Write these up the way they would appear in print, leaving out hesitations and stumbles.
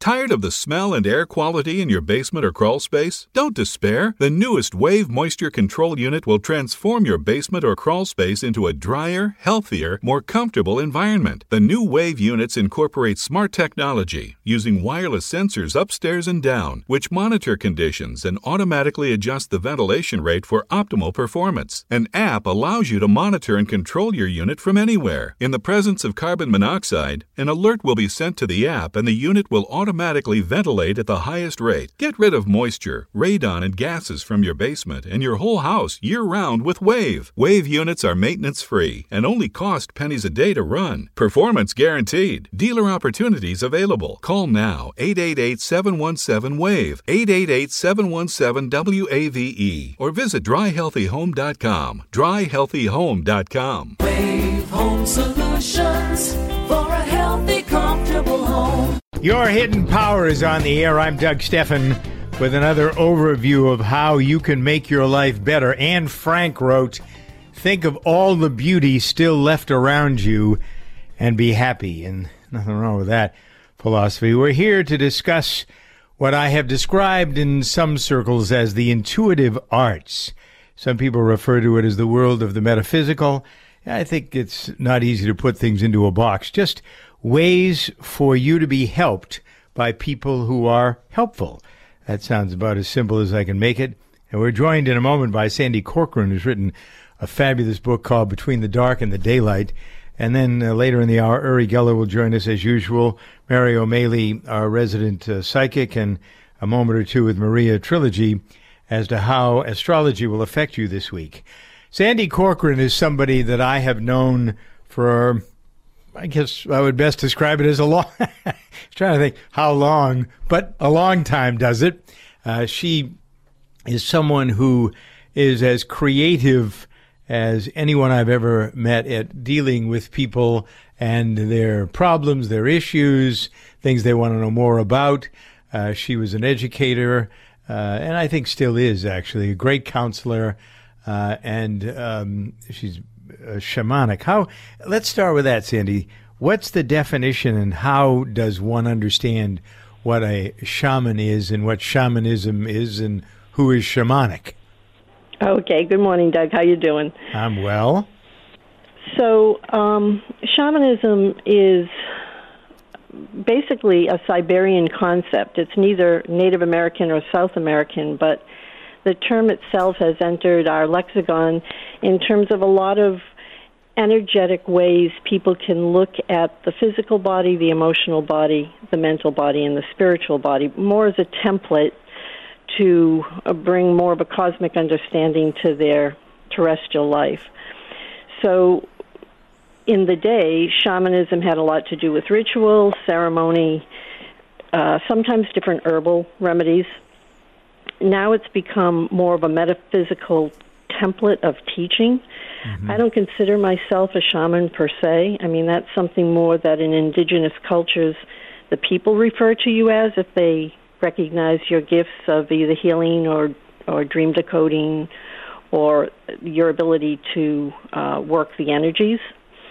Tired of the smell and air quality in your basement or crawl space? Don't despair. The newest Wave Moisture Control Unit will transform your basement or crawl space into a drier, healthier, more comfortable environment. The new Wave units incorporate smart technology using wireless sensors upstairs and down, which monitor conditions and automatically adjust the ventilation rate for optimal performance. An app allows you to monitor and control your unit from anywhere. In the presence of carbon monoxide, an alert will be sent to the app and the unit will automatically ventilate at the highest rate. Get rid of moisture, radon, and gases from your basement and your whole house year-round with Wave. Wave units are maintenance-free and only cost pennies a day to run. Performance guaranteed. Dealer opportunities available. Call now, 888-717-WAVE, 888-717-WAVE, or visit dryhealthyhome.com, dryhealthyhome.com. Wave Home Solutions for a healthy, comfortable home. Your Hidden Power is on the air. I'm Doug Steffen with another overview of how you can make your life better. Anne Frank wrote, "Think of all the beauty still left around you and be happy." And nothing wrong with that philosophy. We're here to discuss what I have described in some circles as the intuitive arts. Some people refer to it as the world of the metaphysical. I think it's not easy to put things into a box. Just ways for you to be helped by people who are helpful. That sounds about as simple as I can make it. And we're joined in a moment by Sandy Corcoran, who's written a fabulous book called Between the Dark and the Daylight. And then later in the hour, Uri Geller will join us as usual. Mary O'Malley, our resident psychic, and a moment or two with Maria Trilogy as to how astrology will affect you this week. Sandy Corcoran is somebody that I have known for, I guess I would best describe it as a long, I was trying to think how long, but a long time does it. She is someone who is as creative as anyone I've ever met at dealing with people and their problems, their issues, things they want to know more about. She was an educator, and I think still is actually a great counselor, and she's shamanic. Let's start with that, Sandy. What's the definition and how does one understand what a shaman is and what shamanism is and who is shamanic? Okay, good morning, Doug. How you doing? I'm well. So, shamanism is basically a Siberian concept. It's neither Native American or South American, but the term itself has entered our lexicon in terms of a lot of energetic ways people can look at the physical body, the emotional body, the mental body, and the spiritual body, more as a template to bring more of a cosmic understanding to their terrestrial life. So in the day, shamanism had a lot to do with ritual, ceremony, sometimes different herbal remedies. Now it's become more of a metaphysical template of teaching. Mm-hmm. I don't consider myself a shaman per se. I mean, that's something more that in indigenous cultures the people refer to you as if they recognize your gifts of either healing or dream decoding or your ability to work the energies.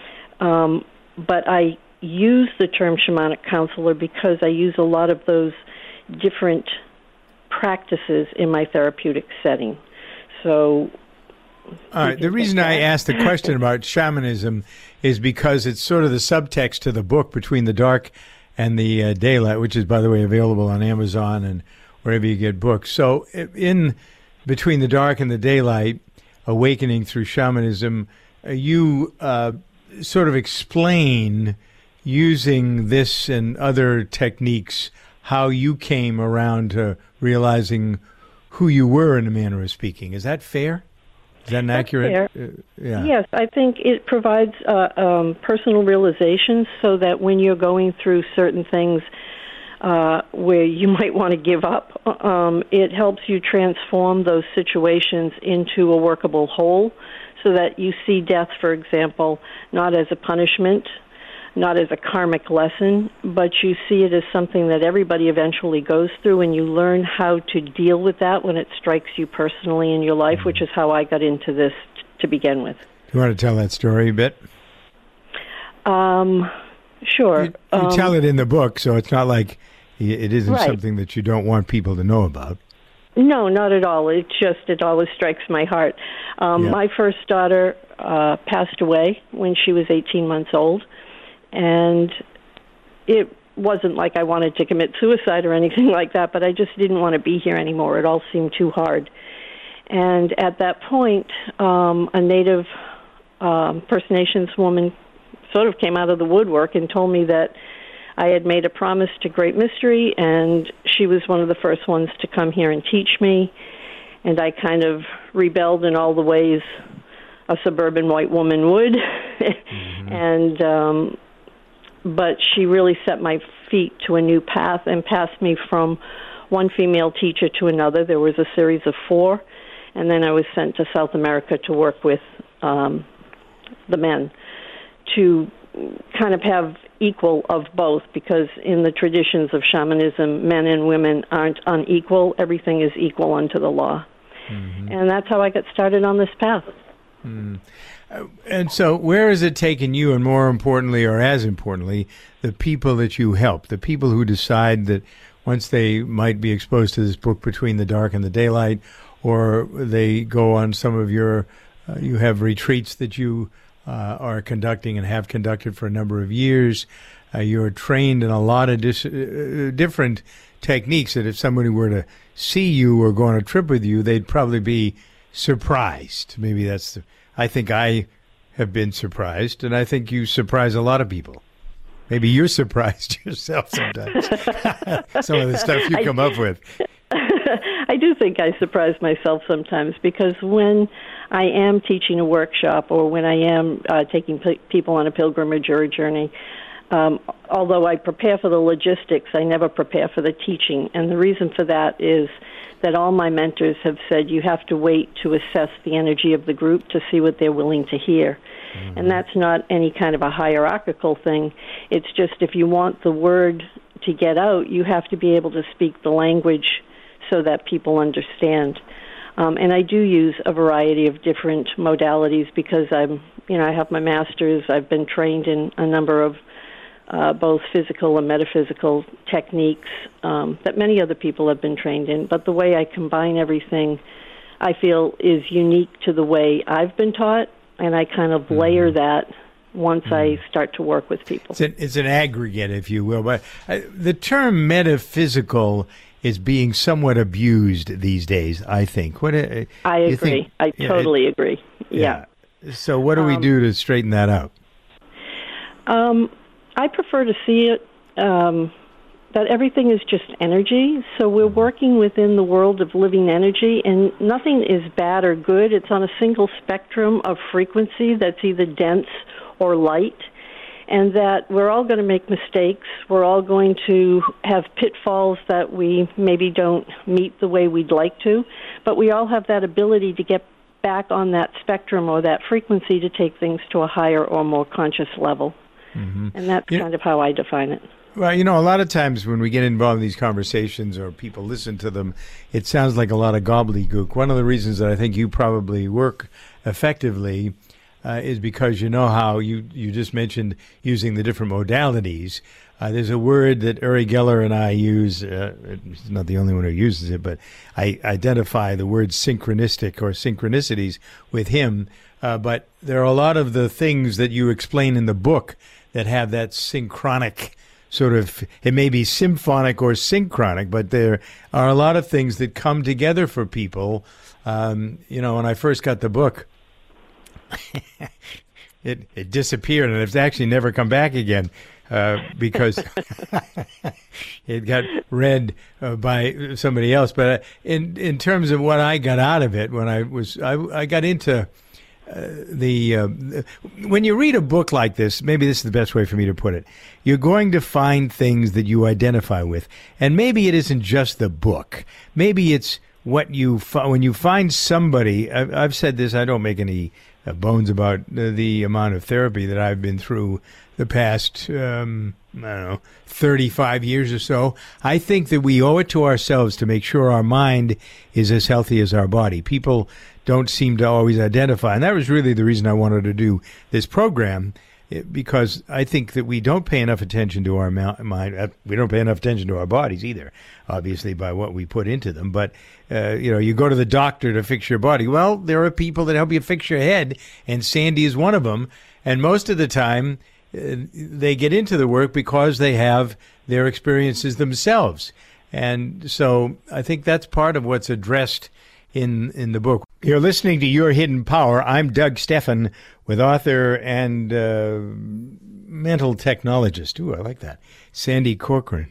But I use the term shamanic counselor because I use a lot of those different practices in my therapeutic setting. So, all right. The reason I asked the question about shamanism is because it's sort of the subtext to the book Between the Dark and the Daylight, which is, by the way, available on Amazon and wherever you get books. So in Between the Dark and the Daylight, Awakening Through Shamanism, you sort of explain, using this and other techniques, how you came around to realizing who you were in a manner of speaking. Is that fair? Is that an accurate? Yeah. Yes, I think it provides personal realizations so that when you're going through certain things where you might want to give up, it helps you transform those situations into a workable whole so that you see death, for example, not as a punishment, not as a karmic lesson, but you see it as something that everybody eventually goes through, and you learn how to deal with that when it strikes you personally in your life, which is how I got into this to begin with. You want to tell that story a bit? Sure. You tell it in the book, so it's not like It isn't Right. something that you don't want people to know about. No, not at all. It always strikes my heart. Yeah. My first daughter passed away when she was 18 months old, and it wasn't like I wanted to commit suicide or anything like that, but I just didn't want to be here anymore. It all seemed too hard. And at that point, a Native First Nations woman sort of came out of the woodwork and told me that I had made a promise to Great Mystery, and she was one of the first ones to come here and teach me. And I kind of rebelled in all the ways a suburban white woman would. And but she really set my feet to a new path and passed me from one female teacher to another. There was a series of 4, and then I was sent to South America to work with the men to kind of have equal of both, because in the traditions of shamanism, men and women aren't unequal. Everything is equal unto the law. And that's how I got started on this path. And so where has it taken you, and more importantly, or as importantly, the people that you help, the people who decide that once they might be exposed to this book, Between the Dark and the Daylight, or they go on some of your, you have retreats that you are conducting and have conducted for a number of years. You're trained in a lot of different techniques that if somebody were to see you or go on a trip with you, they'd probably be surprised. Maybe that's the, I think I have been surprised, and I think you surprise a lot of people. Maybe you're surprised yourself sometimes. Some of the stuff you come up with. I do think I surprise myself sometimes, because when I am teaching a workshop or when I am taking people on a pilgrimage or a journey, although I prepare for the logistics, I never prepare for the teaching. And the reason for that is that all my mentors have said you have to wait to assess the energy of the group to see what they're willing to hear. And that's not any kind of a hierarchical thing. It's just if you want the word to get out, you have to be able to speak the language so that people understand. And I do use a variety of different modalities because I have my master's. I've been trained in a number of both physical and metaphysical techniques that many other people have been trained in. But the way I combine everything, I feel, is unique to the way I've been taught, and I kind of layer that once I start to work with people. It's an aggregate, if you will. But the term metaphysical is being somewhat abused these days, I think. I agree. I totally agree. Yeah. So what do we do to straighten that out? I prefer to see it that everything is just energy. So we're working within the world of living energy, and nothing is bad or good. It's on a single spectrum of frequency that's either dense or light, and that we're all going to make mistakes. We're all going to have pitfalls that we maybe don't meet the way we'd like to, but we all have that ability to get back on that spectrum or that frequency to take things to a higher or more conscious level. And that's kind of how I define it. Well, a lot of times when we get involved in these conversations or people listen to them, it sounds like a lot of gobbledygook. One of the reasons that I think you probably work effectively is because you know how you just mentioned using the different modalities. There's a word that Uri Geller and I use. He's not the only one who uses it, but I identify the word synchronistic or synchronicities with him. But there are a lot of the things that you explain in the book that have that synchronic sort of, it may be symphonic or synchronic, but there are a lot of things that come together for people. When I first got the book, it disappeared, and it's actually never come back again because it got read by somebody else. But in terms of what I got out of it, when I got into when you read a book like this, maybe this is the best way for me to put it, you're going to find things that you identify with. And maybe it isn't just the book. Maybe it's what you when you find somebody. I've said this, I don't make any bones about the amount of therapy that I've been through the past, 35 years or so. I think that we owe it to ourselves to make sure our mind is as healthy as our body. People don't seem to always identify. And that was really the reason I wanted to do this program, because I think that we don't pay enough attention to our mind. We don't pay enough attention to our bodies either, obviously, by what we put into them. But, you go to the doctor to fix your body. Well, there are people that help you fix your head, and Sandy is one of them. And most of the time, they get into the work because they have their experiences themselves. And so I think that's part of what's addressed in the book. You're listening to Your Hidden Power. I'm Doug Steffen, with author and mental technologist. Ooh, I like that. Sandy Corcoran.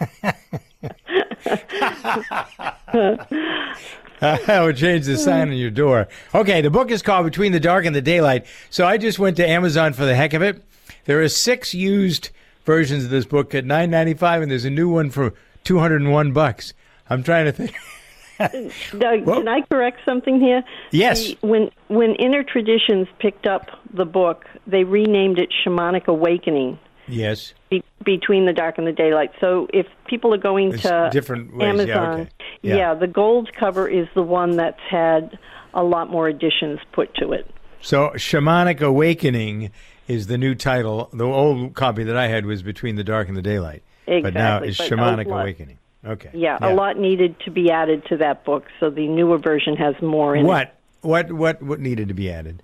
I would change the sign on your door. Okay, the book is called Between the Dark and the Daylight. So I just went to Amazon for the heck of it. There are 6 used versions of this book at $9.95, and there's a new one for $201. I'm trying to think. Doug, can I correct something here? Yes. When Inner Traditions picked up the book, they renamed it Shamanic Awakening. Yes. Between the Dark and the Daylight. So if people are going to different ways. Amazon, Yeah, the gold cover is the one that's had a lot more additions put to it. So Shamanic Awakening is the new title. The old copy that I had was Between the Dark and the Daylight. Exactly. But now it's Shamanic Awakening. Okay. Yeah, a lot needed to be added to that book, so the newer version has more in it. What needed to be added?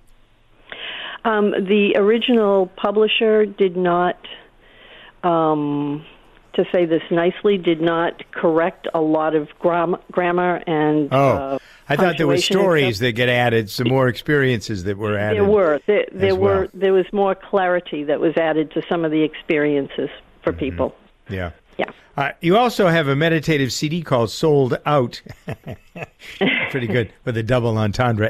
The original publisher did not, to say this nicely, did not correct a lot of grammar and I thought there were stories that get added, some more experiences that were added. There was more clarity that was added to some of the experiences for people. Yeah. Yeah. You also have a meditative CD called Sold Out. Pretty good, with a double entendre.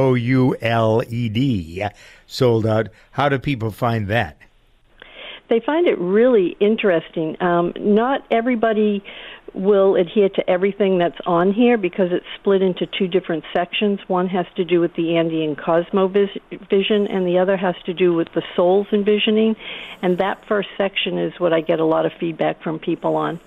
SOULED. Sold Out. How do people find that? They find it really interesting. Not everybody will adhere to everything that's on here because it's split into 2 different sections. One has to do with the Andean cosmovision, and the other has to do with the soul's envisioning. And that first section is what I get a lot of feedback from people on.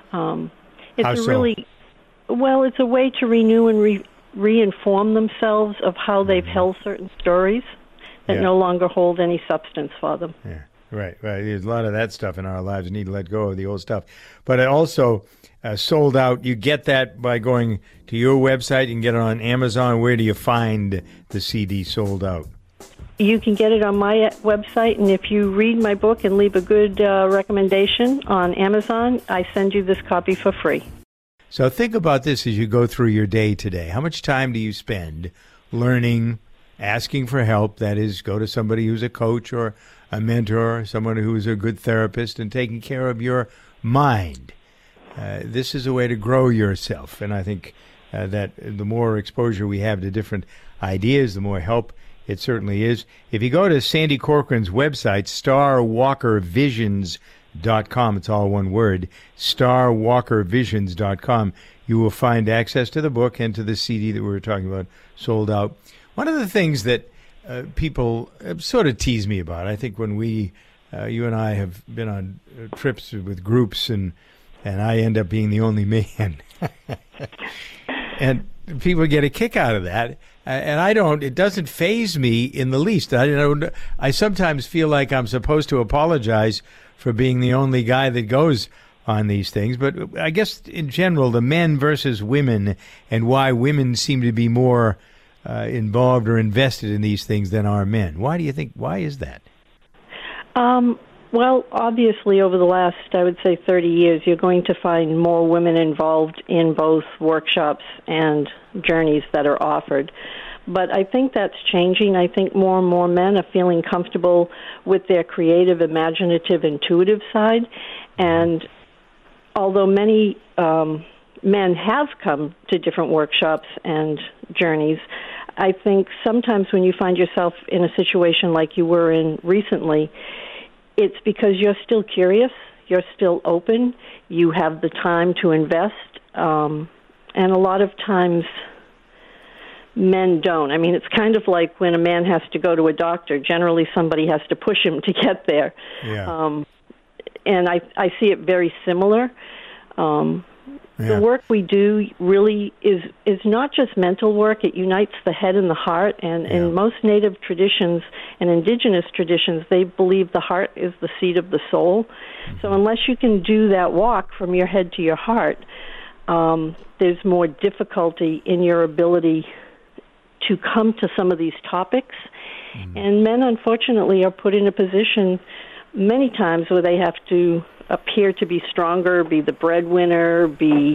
It's it's a way to renew and re-inform themselves of how they've held certain stories that no longer hold any substance for them. Yeah. Right. There's a lot of that stuff in our lives. We need to let go of the old stuff. But it also Sold Out, you get that by going to your website. You can get it on Amazon. Where do you find the CD Sold Out? You can get it on my website, and if you read my book and leave a good recommendation on Amazon, I send you this copy for free. So think about this as you go through your day today. How much time do you spend learning, asking for help? That is, go to somebody who's a coach or a mentor, someone who's a good therapist, and taking care of your mind. This is a way to grow yourself, and I think that the more exposure we have to different ideas, the more help it certainly is. If you go to Sandy Corcoran's website, starwalkervisions.com, it's all one word, starwalkervisions.com, you will find access to the book and to the CD that we were talking about, Sold Out. One of the things that people sort of tease me about, I think when you and I have been on trips with groups, and I end up being the only man, and people get a kick out of that, and it doesn't faze me in the least. I sometimes feel like I'm supposed to apologize for being the only guy that goes on these things, but I guess in general, the men versus women, and why women seem to be more involved or invested in these things than are men. Why is that? Well, obviously, over the last, I would say, 30 years, you're going to find more women involved in both workshops and journeys that are offered. But I think that's changing. I think more and more men are feeling comfortable with their creative, imaginative, intuitive side. And although many men have come to different workshops and journeys, I think sometimes when you find yourself in a situation like you were in recently, it's because you're still curious, you're still open, you have the time to invest, and a lot of times men don't. I mean, it's kind of like when a man has to go to a doctor. Generally, somebody has to push him to get there. Yeah. And I see it very similar. The work we do really is not just mental work. It unites the head and the heart. And in most Native traditions and indigenous traditions, they believe the heart is the seat of the soul. Mm-hmm. So unless you can do that walk from your head to your heart, there's more difficulty in your ability to come to some of these topics. Mm-hmm. And men, unfortunately, are put in a position many times where they have to appear to be stronger, be the breadwinner,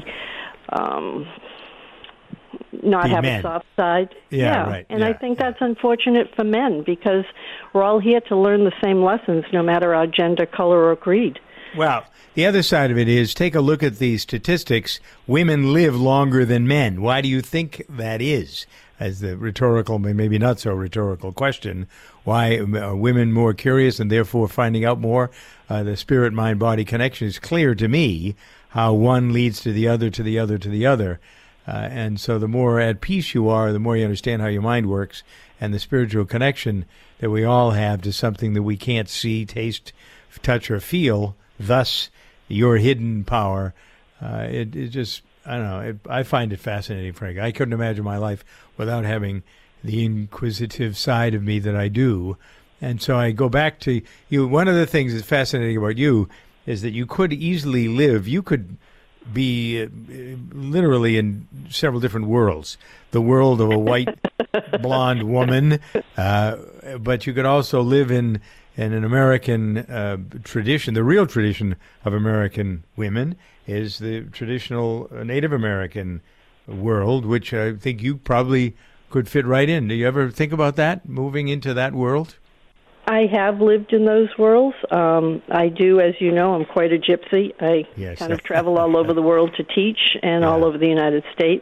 not have a soft side. Right. And I think that's unfortunate for men because we're all here to learn the same lessons, no matter our gender, color, or creed. Well, the other side of it is, take a look at the statistics. Women live longer than men. Why do you think that is? As the rhetorical, maybe not so rhetorical question, why are women more curious and therefore finding out more? The spirit, mind, body connection is clear to me, how one leads to the other, to the other, to the other. And so the more at peace you are, the more you understand how your mind works and the spiritual connection that we all have to something that we can't see, taste, touch, or feel, thus your hidden power. It just, I don't know, I find it fascinating, Frank. I couldn't imagine my life without having the inquisitive side of me that I do. And so I go back to you. One of the things that's fascinating about you is that you could easily live, you could be literally in several different worlds. The world of a white blonde woman, but you could also live in an American tradition. The real tradition of American women is the traditional Native American world, which I think you probably could fit right in. Do you ever think about that, moving into that world? I have lived in those worlds. I do, as you know, I'm quite a gypsy. I kind of travel all over the world to teach and all over the United States.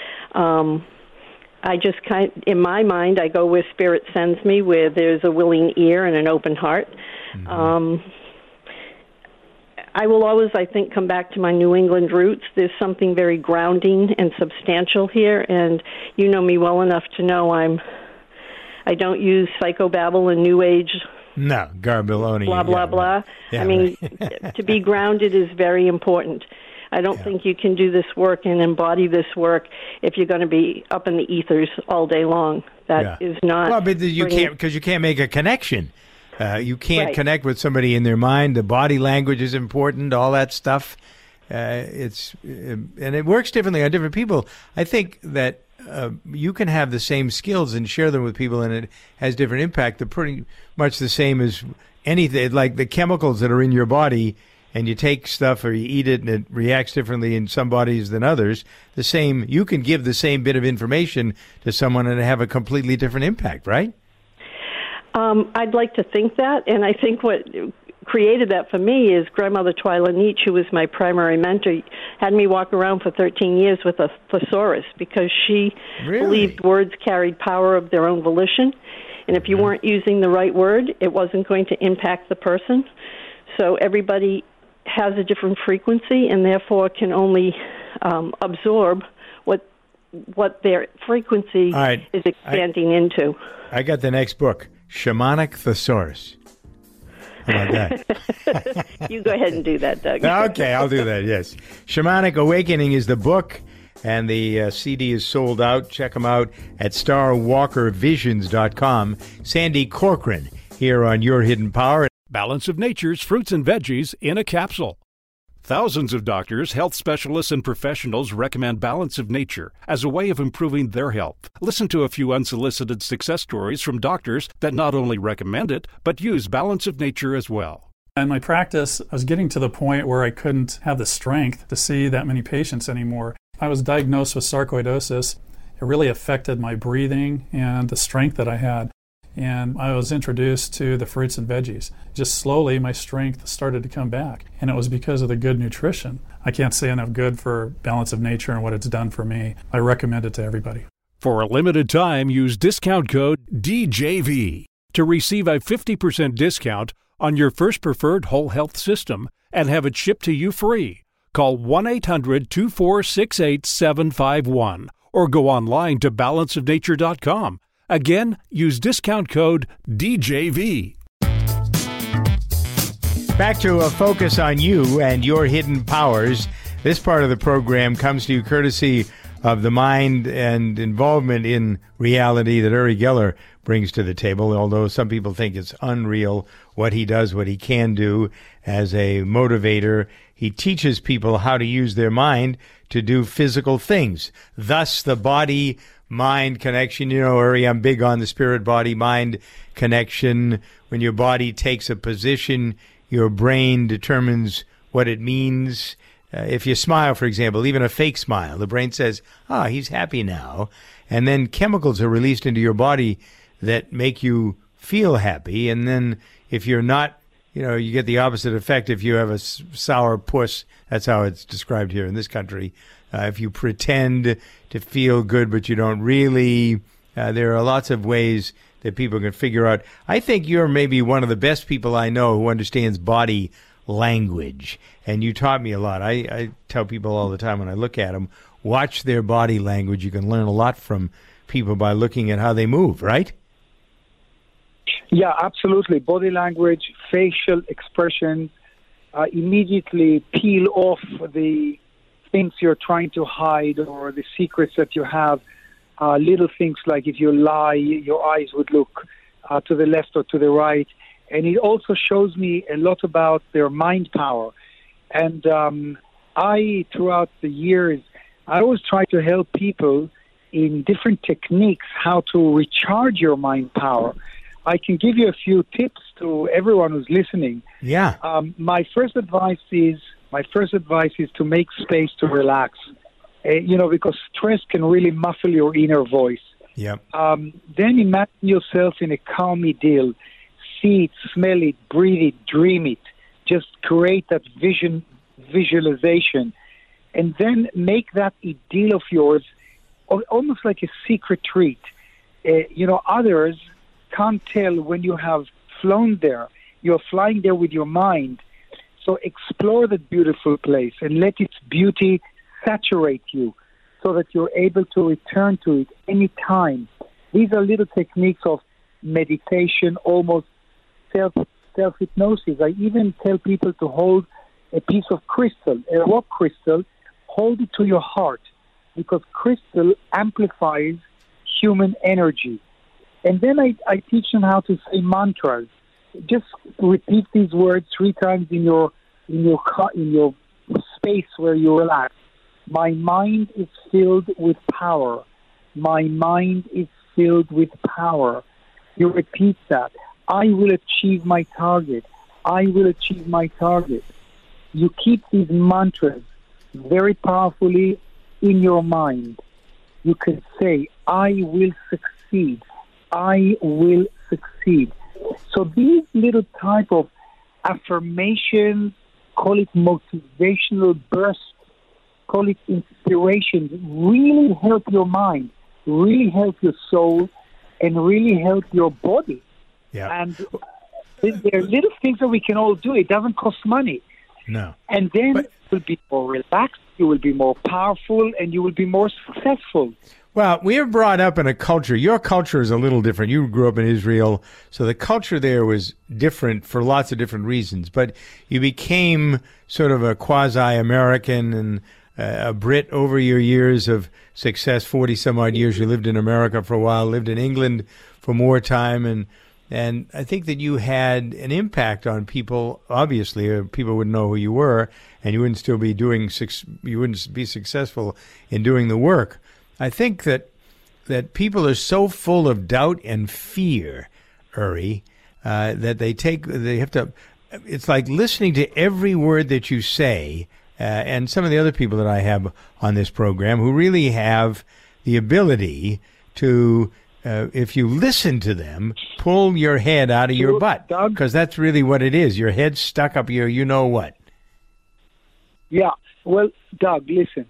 I just in my mind, I go where spirit sends me, where there's a willing ear and an open heart. Mm-hmm. I will always, I think, come back to my New England roots. There's something very grounding and substantial here, and you know me well enough to know I don't use psychobabble and New Age. No, garbaloni. Blah, blah, blah. Yeah, I mean, to be grounded is very important. I don't think you can do this work and embody this work if you're going to be up in the ethers all day long. That is not... Well, but you can't, because you can't make a connection. You can't connect with somebody in their mind. The body language is important, all that stuff. And it works differently on different people. I think that you can have the same skills and share them with people, and it has different impact. They're pretty much the same as anything, like the chemicals that are in your body, and you take stuff or you eat it and it reacts differently in some bodies than others. The same, you can give the same bit of information to someone and have a completely different impact, right? I'd like to think that, and I think what created that for me is grandmother Twyla Nietzsche, who was my primary mentor, had me walk around for 13 years with a thesaurus because she believed words carried power of their own volition, and if you weren't using the right word, it wasn't going to impact the person. So everybody has a different frequency and therefore can only absorb what their frequency is expanding into. I got the next book, Shamanic Thesaurus. How about that? You go ahead and do that, Doug. Okay, I'll do that, yes. Shamanic Awakening is the book, and the CD is sold out. Check them out at starwalkervisions.com. Sandy Corcoran here on Your Hidden Power. Balance of Nature's fruits and veggies in a capsule. Thousands of doctors, health specialists, and professionals recommend Balance of Nature as a way of improving their health. Listen to a few unsolicited success stories from doctors that not only recommend it, but use Balance of Nature as well. In my practice, I was getting to the point where I couldn't have the strength to see that many patients anymore. I was diagnosed with sarcoidosis. It really affected my breathing and the strength that I had. And I was introduced to the fruits and veggies. Just slowly, my strength started to come back. And it was because of the good nutrition. I can't say enough good for Balance of Nature and what it's done for me. I recommend it to everybody. For a limited time, use discount code DJV to receive a 50% discount on your first preferred whole health system and have it shipped to you free. Call 1-800-246-8751 or go online to balanceofnature.com. Again, use discount code DJV. Back to a focus on you and your hidden powers. This part of the program comes to you courtesy of the mind and involvement in reality that Uri Geller brings to the table, although some people think it's unreal what he does, what he can do as a motivator. He teaches people how to use their mind to do physical things, thus the body-mind connection. You know, Uri, I'm big on the spirit-body-mind connection. When your body takes a position, your brain determines what it means. If you smile, for example, even a fake smile, the brain says, he's happy now. And then chemicals are released into your body that make you feel happy. And then if you're not, you get the opposite effect if you have a sour puss. That's how it's described here in this country. If you pretend to feel good, but you don't really, there are lots of ways that people can figure out. I think you're maybe one of the best people I know who understands body language, and you taught me a lot. I tell people all the time when I look at them, watch their body language. You can learn a lot from people by looking at how they move, right? Yeah, absolutely. Body language, facial expression, immediately peel off the things you're trying to hide or the secrets that you have. Little things like if you lie, your eyes would look to the left or to the right. And it also shows me a lot about their mind power. And throughout the years, I always try to help people in different techniques how to recharge your mind power. I can give you a few tips to everyone who's listening. Yeah. My first advice is to make space to relax. Because stress can really muffle your inner voice. Yep. Then imagine yourself in a calm idyll. See it, smell it, breathe it, dream it. Just create that visualization. And then make that idyll of yours almost like a secret treat. Others can't tell when you have flown there. You're flying there with your mind. So explore that beautiful place and let its beauty saturate you so that you're able to return to it any time. These are little techniques of meditation, almost self-hypnosis. I even tell people to hold a piece of crystal, a rock crystal, hold it to your heart, because crystal amplifies human energy. And then I teach them how to say mantras. Just repeat these words 3 times in your space where you relax. My mind is filled with power. My mind is filled with power. You repeat that. I will achieve my target. I will achieve my target. You keep these mantras very powerfully in your mind. You can say, I will succeed. I will succeed. So these little type of affirmations, call it motivational bursts, call it inspiration, really help your mind, really help your soul, and really help your body. Yeah. And there are little things that we can all do. It doesn't cost money. No. And then you will be more relaxed, you will be more powerful, and you will be more successful. Well, we are brought up in a culture. Your culture is a little different. You grew up in Israel, so the culture there was different for lots of different reasons. But you became sort of a quasi-American and a Brit over your years of success, 40-some-odd years. You lived in America for a while, lived in England for more time, and I think that you had an impact on people. Obviously, people wouldn't know who you were, and you wouldn't be successful in doing the work. I think that people are so full of doubt and fear, Uri, that they have to. It's like listening to every word that you say, and some of the other people that I have on this program who really have the ability to, if you listen to them, pull your head out of your butt, because that's really what it is. Your head's stuck up your you-know-what. Yeah. Well, Doug, listen.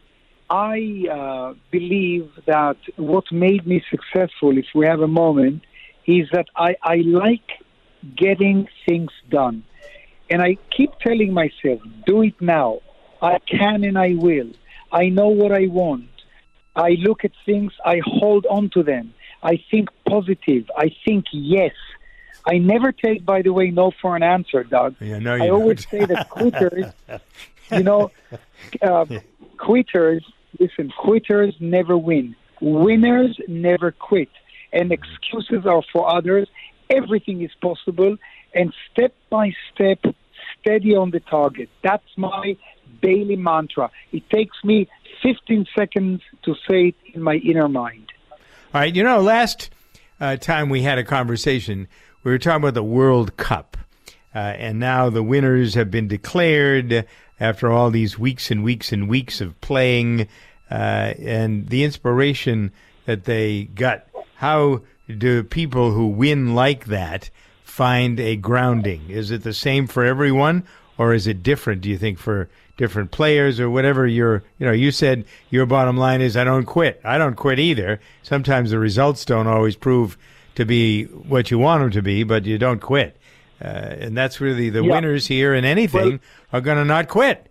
I believe that what made me successful, if we have a moment, is that I like getting things done. And I keep telling myself, do it now. I can and I will. I know what I want. I look at things, I hold on to them. I think positive. I think yes. I never take, by the way, no for an answer, Doug. Yeah, no, I always say that quitters... You know, quitters never win. Winners never quit. And excuses are for others. Everything is possible. And step by step, steady on the target. That's my daily mantra. It takes me 15 seconds to say it in my inner mind. All right. You know, last time we had a conversation, we were talking about the World Cup. And now the winners have been declared after all these weeks and weeks and weeks of playing, and the inspiration that they got. How do people who win like that find a grounding? Is it the same for everyone, or is it different, do you think, for different players or whatever? You said your bottom line is, I don't quit. I don't quit either. Sometimes the results don't always prove to be what you want them to be, but you don't quit. And that's really the winners here in anything are going to not quit.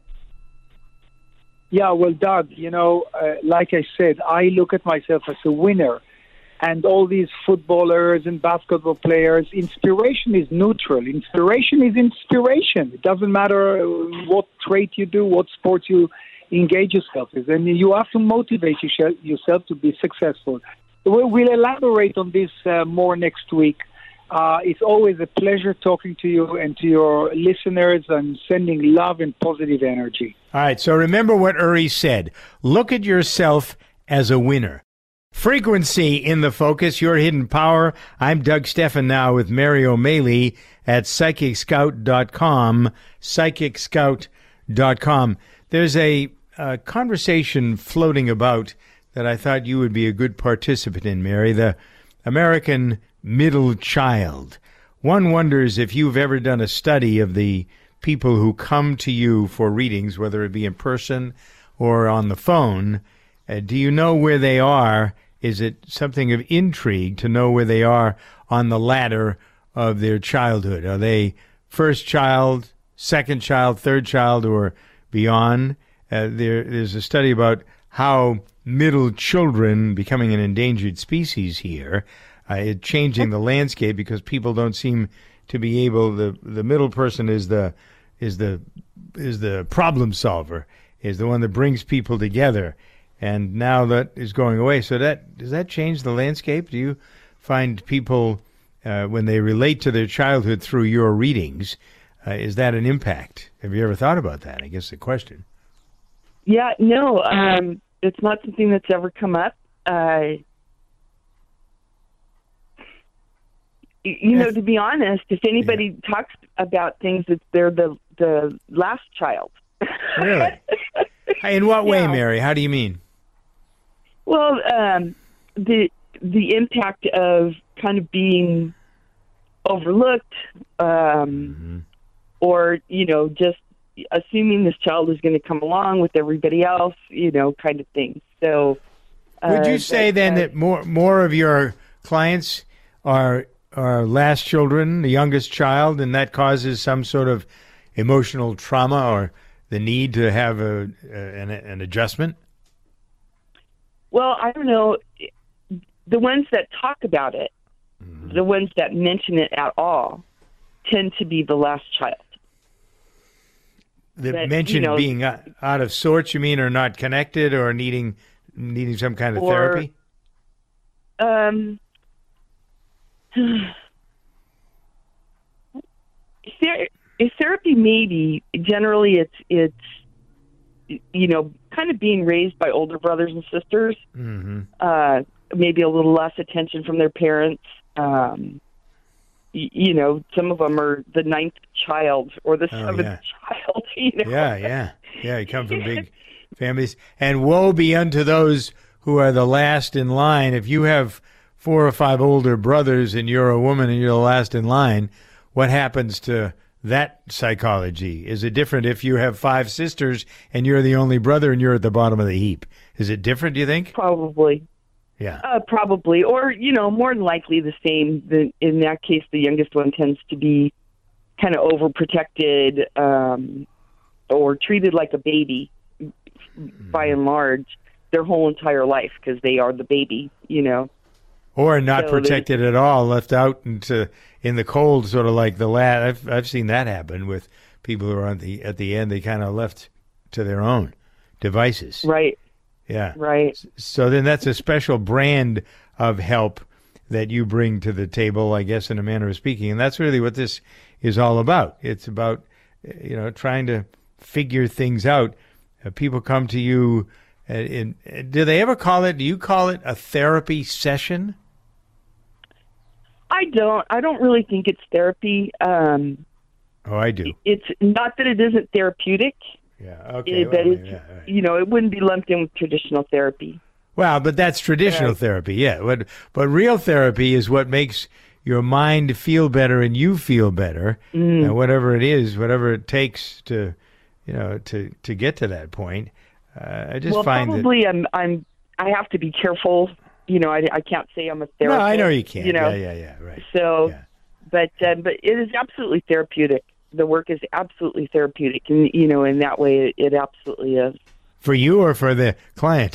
Yeah, well, Doug, like I said, I look at myself as a winner. And all these footballers and basketball players, inspiration is neutral. Inspiration is inspiration. It doesn't matter what trait you do, what sport you engage yourself in. And you have to motivate yourself to be successful. We'll elaborate on this more next week. It's always a pleasure talking to you and to your listeners and sending love and positive energy. All right, so remember what Uri said. Look at yourself as a winner. Frequency in the focus, your hidden power. I'm Doug Stephan now with Mary O'Malley at PsychicScout.com, PsychicScout.com. There's a conversation floating about that I thought you would be a good participant in, Mary, the American middle child. One wonders if you've ever done a study of the people who come to you for readings, whether it be in person or on the phone. Do you know where they are? Is it something of intrigue to know where they are on the ladder of their childhood? Are they first child, second child, third child, or beyond? There's a study about how middle children, becoming an endangered species here, changing the landscape because people don't seem to be able. The middle person is the problem solver, is the one that brings people together. And now that is going away. So does that change the landscape? Do you find people, when they relate to their childhood through your readings, is that an impact? Have you ever thought about that? I guess the question. Yeah, no, it's not something that's ever come up. To be honest, if anybody talks about things, they're the last child. Really? In what way, Mary? How do you mean? Well, the impact of kind of being overlooked, or just assuming this child is going to come along with everybody else, kind of thing. So, would you say that more of your clients are last children, the youngest child, and that causes some sort of emotional trauma or the need to have an adjustment? Well, I don't know. The ones that talk about it, the ones that mention it at all, tend to be the last child. That mention being out of sorts, you mean, or not connected, or needing some kind of therapy? Therapy, maybe. Generally, it's kind of being raised by older brothers and sisters. Maybe a little less attention from their parents. Some of them are the ninth child or the seventh child. Yeah. You come from big families. And woe be unto those who are the last in line. If you have 4 or 5 older brothers and you're a woman and you're the last in line, what happens to that psychology? Is it different if you have 5 sisters and you're the only brother and you're at the bottom of the heap? Is it different, do you think? Probably. Yeah. Probably. Or, more than likely the same. In that case, the youngest one tends to be kind of overprotected or treated like a baby by and large their whole entire life because they are the baby, Or not protected at all, left out in the cold, sort of like the lad. I've seen that happen with people who are at the end. They kind of left to their own devices. Right. Yeah. Right. So then that's a special brand of help that you bring to the table, I guess, in a manner of speaking. And that's really what this is all about. It's about, trying to figure things out. People come to you. Do you call it a therapy session? I don't really think it's therapy. Oh, I do. It's not that it isn't therapeutic. Yeah. Okay. But right. It wouldn't be lumped in with traditional therapy. Well, but that's traditional therapy, yeah. But real therapy is what makes your mind feel better and you feel better, and whatever it is, whatever it takes to get to that point. I just find probably I have to be careful. I can't say I'm a therapist. No, I know you can't. Yeah, right. So, yeah. But it is absolutely therapeutic. The work is absolutely therapeutic, and in that way, it absolutely is. For you or for the client?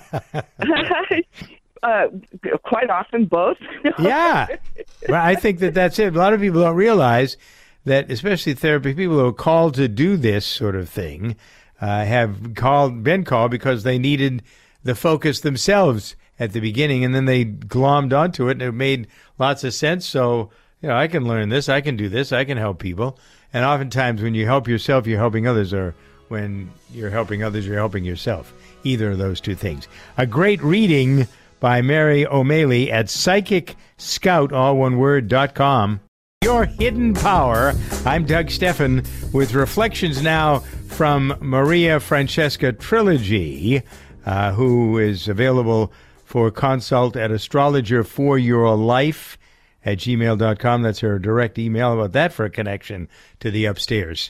Quite often, both. Yeah, well, I think that's it. A lot of people don't realize that, especially therapy people who are called to do this sort of thing, have been called because they needed the focus themselves at the beginning, and then they glommed onto it, and it made lots of sense. So, I can learn this, I can do this, I can help people. And oftentimes when you help yourself, you're helping others, or when you're helping others, you're helping yourself. Either of those two things. A great reading by Mary O'Malley at PsychicScout, all one word, .com. Your Hidden Power. I'm Doug Steffen with reflections now from Maria Francesca Trilogy, who is available for consult at astrologerforyourlife@gmail.com. That's her direct email. About that for a connection to the upstairs.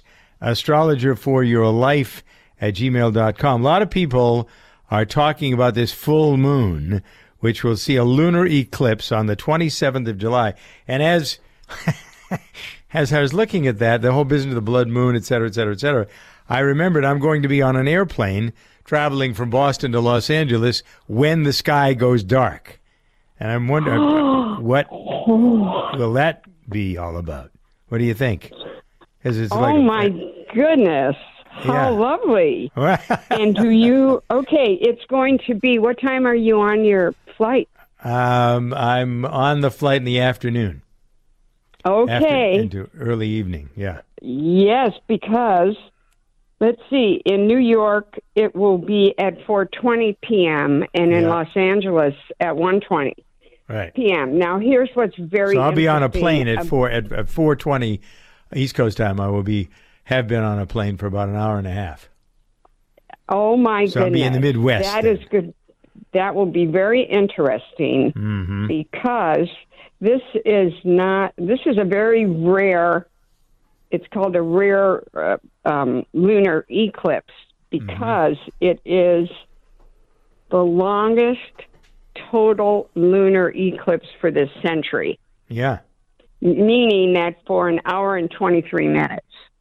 astrologerforyourlife@gmail.com. A lot of people are talking about this full moon, which will see a lunar eclipse on the 27th of July. And as I was looking at that, the whole business of the blood moon, et cetera, et cetera, et cetera, I remembered I'm going to be on an airplane traveling from Boston to Los Angeles when the sky goes dark. And I'm wondering, what will that be all about? What do you think? My goodness. How lovely. And it's going to be, what time are you on your flight? I'm on the flight in the afternoon. Okay. Into early evening, yeah. Yes, because, let's see, in New York, it will be at 4:20 p.m., and in Los Angeles at 1:20 p.m. Now, here's what's very So I'll be on a plane at 4:20 East Coast time. I will have been on a plane for about an hour and a half. Oh, my goodness. So I'll be in the Midwest. That is good. That will be very interesting because this is a very rare, it's called a rare lunar eclipse because it is the longest total lunar eclipse for this century. Yeah. Meaning that for an hour and 23 minutes.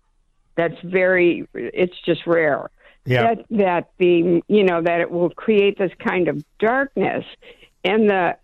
It's just rare. Yeah. That it will create this kind of darkness, and the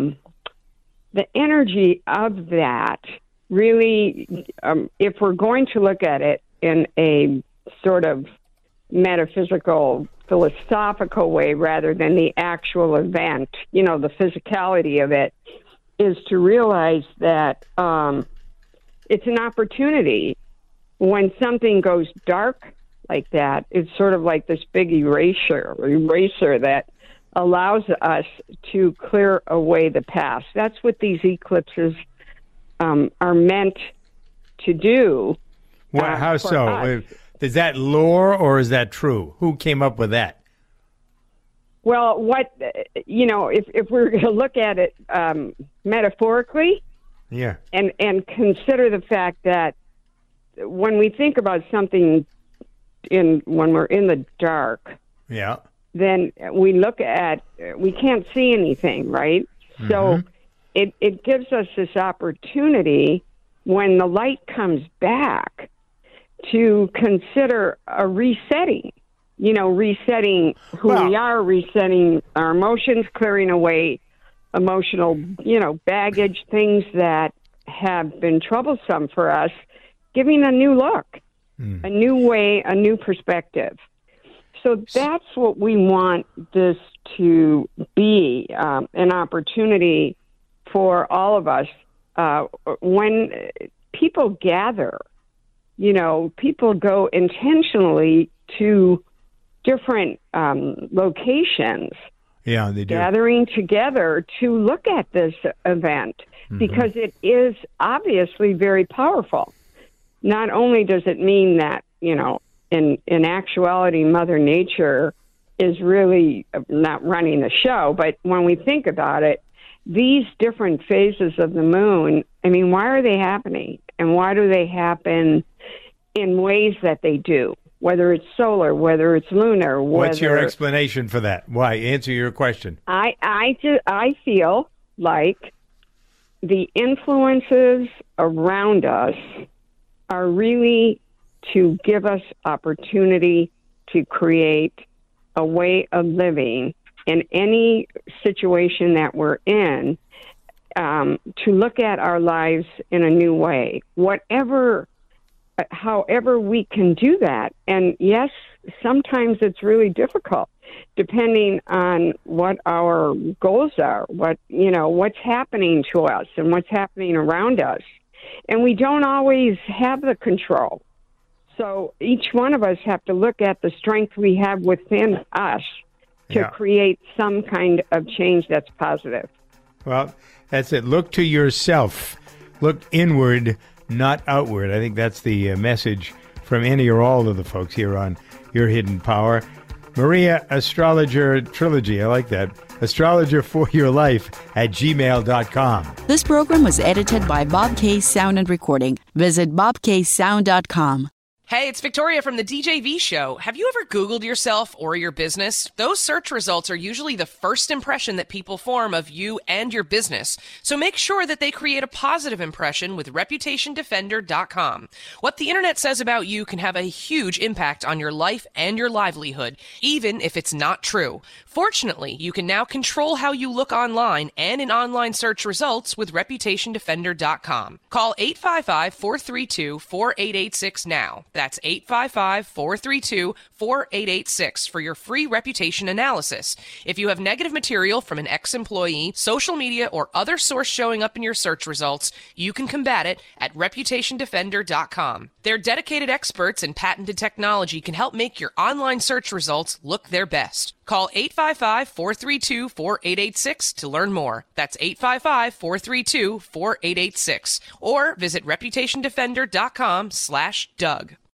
energy of that really, if we're going to look at it in a sort of metaphysical, philosophical way rather than the actual event, the physicality of it, is to realize that it's an opportunity. When something goes dark like that, it's sort of like this big eraser that allows us to clear away the past. That's what these eclipses are meant to do. Well, how so? Is that lore or is that true? Who came up with that? Well, if we're going to look at it metaphorically, and consider the fact that when we think about something when we're in the dark, then we can't see anything, right? So it gives us this opportunity when the light comes back to consider a resetting, resetting who we are, resetting our emotions, clearing away emotional, baggage, things that have been troublesome for us, giving a new look, a new way, a new perspective. So that's what we want this to be, an opportunity for all of us. When people gather, people go intentionally to different locations. Yeah, they do. Gathering together to look at this event because it is obviously very powerful. Not only does it mean that, in actuality, Mother Nature is really not running the show, but when we think about it, these different phases of the moon, why are they happening? And why do they happen in ways that they do? Whether it's solar, whether it's lunar. What's your explanation for that? Why? Answer your question. I feel like the influences around us are really to give us opportunity to create a way of living in any situation that we're in, to look at our lives in a new way. However we can do that. And yes, sometimes it's really difficult depending on what our goals are, what's happening to us and what's happening around us. And we don't always have the control. So each one of us have to look at the strength we have within us to create some kind of change that's positive. Well, that's it. Look to yourself. Look inward, not outward. I think that's the message from any or all of the folks here on Your Hidden Power. Maria, Astrologer Trilogy. I like that. Astrologer for Your Life at gmail.com. This program was edited by Bob K. Sound and Recording. Visit bobksound.com. Hey, it's Victoria from the DJV Show. Have you ever Googled yourself or your business? Those search results are usually the first impression that people form of you and your business. So make sure that they create a positive impression with ReputationDefender.com. What the internet says about you can have a huge impact on your life and your livelihood, even if it's not true. Fortunately, you can now control how you look online and in online search results with ReputationDefender.com. Call 855-432-4886 now. That's 855-432-4886 for your free reputation analysis. If you have negative material from an ex-employee, social media, or other source showing up in your search results, you can combat it at ReputationDefender.com. Their dedicated experts and patented technology can help make your online search results look their best. Call 855-432-4886 to learn more. That's 855-432-4886. Or visit ReputationDefender.com/Doug.